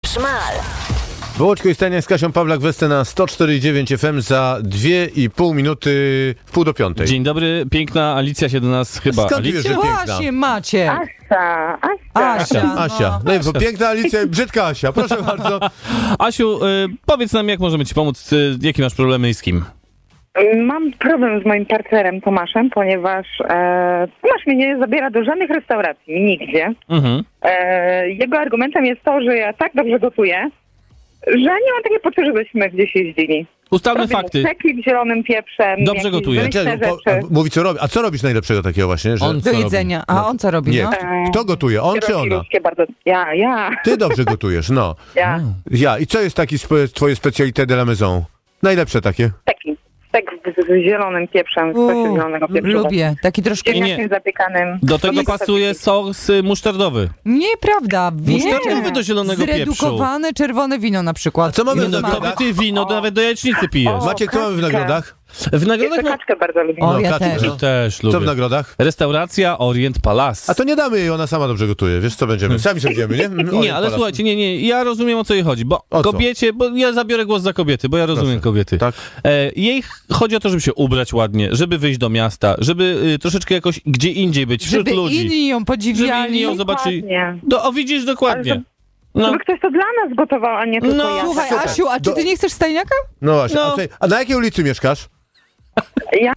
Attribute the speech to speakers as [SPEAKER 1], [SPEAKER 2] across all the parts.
[SPEAKER 1] Szmal.
[SPEAKER 2] Wołodźko i Stania z Kasią Pawlak-Westę na 104,9 FM za 2,5 minuty w pół do piątej.
[SPEAKER 3] Dzień dobry, piękna Alicja się do nas chyba...
[SPEAKER 2] Skąd ty wiesz, że piękna?
[SPEAKER 4] Właśnie, Maciek.
[SPEAKER 2] Asia. No i bo piękna Alicja i brzydka Asia. Proszę bardzo.
[SPEAKER 3] Asiu, powiedz nam, jak możemy ci pomóc, jakie masz problemy i z kim?
[SPEAKER 5] Mam problem z moim partnerem Tomaszem, ponieważ Tomasz mnie nie zabiera do żadnych restauracji, nigdzie.
[SPEAKER 3] Mhm.
[SPEAKER 5] Jego argumentem jest to, że ja tak dobrze gotuję, że nie mam takiej potrzeby, żebyśmy gdzieś jeździli.
[SPEAKER 3] Ustalmy
[SPEAKER 5] Robię mu
[SPEAKER 3] fakty.
[SPEAKER 5] steki z zielonym pieprzem.
[SPEAKER 3] Dobrze
[SPEAKER 5] jakieś
[SPEAKER 3] gotuje.
[SPEAKER 5] wymyślne rzeczy.
[SPEAKER 2] Mówi co robi. A co robisz najlepszego takiego właśnie? Że...
[SPEAKER 3] On
[SPEAKER 4] Do jedzenia. A on co robi?
[SPEAKER 2] Nie,
[SPEAKER 4] No?
[SPEAKER 2] kto gotuje? On czy ona?
[SPEAKER 5] Ruskie bardzo. Ja.
[SPEAKER 2] Ty dobrze gotujesz, no.
[SPEAKER 5] Ja.
[SPEAKER 2] I co jest taki twoje specalité de la maison? Najlepsze takie?
[SPEAKER 5] Stek z zielonym pieprzem, z sosie zielonego pieprzu.
[SPEAKER 4] Lubię. Taki troszkę...
[SPEAKER 5] Ziemniakiem zapiekanym.
[SPEAKER 3] Do tego pasuje sos musztardowy.
[SPEAKER 4] Nieprawda.
[SPEAKER 3] Musztardowy do zielonego pieprzu.
[SPEAKER 4] Zredukowane czerwone wino na przykład.
[SPEAKER 2] A co mamy
[SPEAKER 3] Nie
[SPEAKER 2] w
[SPEAKER 3] no,
[SPEAKER 2] nagrodach?
[SPEAKER 3] kobiety wino, to nawet do jajecznicy pijesz.
[SPEAKER 2] Maciek, co mamy w nagrodach?
[SPEAKER 3] W nagrodach
[SPEAKER 5] Jeszcze kaczkę bardzo lubię.
[SPEAKER 4] O, ja
[SPEAKER 2] Kacper,
[SPEAKER 4] też.
[SPEAKER 2] no.
[SPEAKER 3] też lubię.
[SPEAKER 2] Co w nagrodach?
[SPEAKER 3] Restauracja Orient Palace.
[SPEAKER 2] A to nie damy jej, ona sama dobrze gotuje. Wiesz co będziemy? Sami sobie wiemy, nie?
[SPEAKER 3] Nie, ale słuchajcie, nie, ja rozumiem, o co jej chodzi, bo
[SPEAKER 2] O co?
[SPEAKER 3] kobiecie, bo ja zabiorę głos za kobiety, bo ja rozumiem
[SPEAKER 2] Proszę.
[SPEAKER 3] kobiety.
[SPEAKER 2] Tak.
[SPEAKER 3] Jej chodzi o to, żeby się ubrać ładnie, żeby wyjść do miasta, żeby troszeczkę jakoś gdzie indziej być, wśród
[SPEAKER 4] Żeby
[SPEAKER 3] ludzi.
[SPEAKER 4] inni ją
[SPEAKER 3] Żeby
[SPEAKER 4] podziwiali.
[SPEAKER 3] inni ją zobaczyli.
[SPEAKER 5] Dokładnie.
[SPEAKER 3] O, widzisz, dokładnie. No.
[SPEAKER 5] Żeby ktoś to dla nas gotował, a nie tylko
[SPEAKER 3] No,
[SPEAKER 5] ja.
[SPEAKER 4] Słuchaj,
[SPEAKER 2] Super.
[SPEAKER 4] Asiu, a czy ty nie chcesz stajniaka?
[SPEAKER 2] No właśnie.
[SPEAKER 3] No.
[SPEAKER 2] A na jakiej ulicy mieszkasz?
[SPEAKER 5] Ja?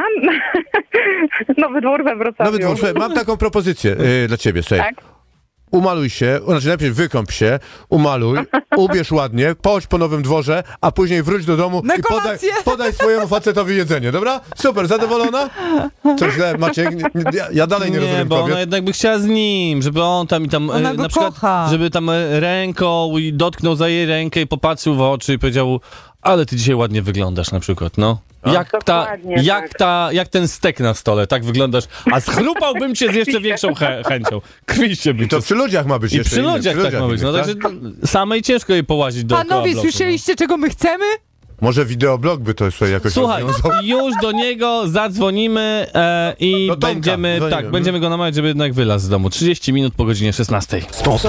[SPEAKER 5] Nowy Dwór we Wrocławiu.
[SPEAKER 2] Nowy Dwór. Słuchaj, mam taką propozycję dla ciebie. Słuchaj.
[SPEAKER 5] Tak?
[SPEAKER 2] Umaluj się, znaczy najpierw wykąp się, umaluj, ubierz ładnie, pochodź po Nowym Dworze, a później wróć do domu
[SPEAKER 4] Na
[SPEAKER 2] i
[SPEAKER 4] kolację.
[SPEAKER 2] podaj swojemu facetowi jedzenie, dobra? Super, zadowolona? Co źle, Maciek? Ja dalej nie rozumiem
[SPEAKER 3] bo
[SPEAKER 2] kobiet.
[SPEAKER 3] ona jednak by chciała z nim, żeby on tam i tam
[SPEAKER 4] Ona go
[SPEAKER 3] na przykład,
[SPEAKER 4] kocha.
[SPEAKER 3] żeby tam ręką i dotknął za jej rękę i popatrzył w oczy i powiedział, ale ty dzisiaj ładnie wyglądasz na przykład, no.
[SPEAKER 5] Dokładnie
[SPEAKER 3] Jak ten stek na stole, tak wyglądasz, a schrupałbym cię z jeszcze większą chęcią. Krwiście by
[SPEAKER 2] I to
[SPEAKER 3] cię.
[SPEAKER 2] przy ludziach ma być
[SPEAKER 3] I
[SPEAKER 2] jeszcze.
[SPEAKER 3] przy ludziach tak ma być, no
[SPEAKER 2] tak?
[SPEAKER 3] także samej ciężko jej połazić dookoła
[SPEAKER 4] Panowie,
[SPEAKER 3] bloku,
[SPEAKER 4] słyszeliście, czego my chcemy?
[SPEAKER 2] Może wideoblog by to sobie jakoś
[SPEAKER 3] Słuchaj,
[SPEAKER 2] rozwiązał.
[SPEAKER 3] już do niego zadzwonimy i
[SPEAKER 2] Do Tomka
[SPEAKER 3] będziemy,
[SPEAKER 2] dzwonimy.
[SPEAKER 3] będziemy go namawiać, żeby jednak wylazł z domu. 30 minut po godzinie 16.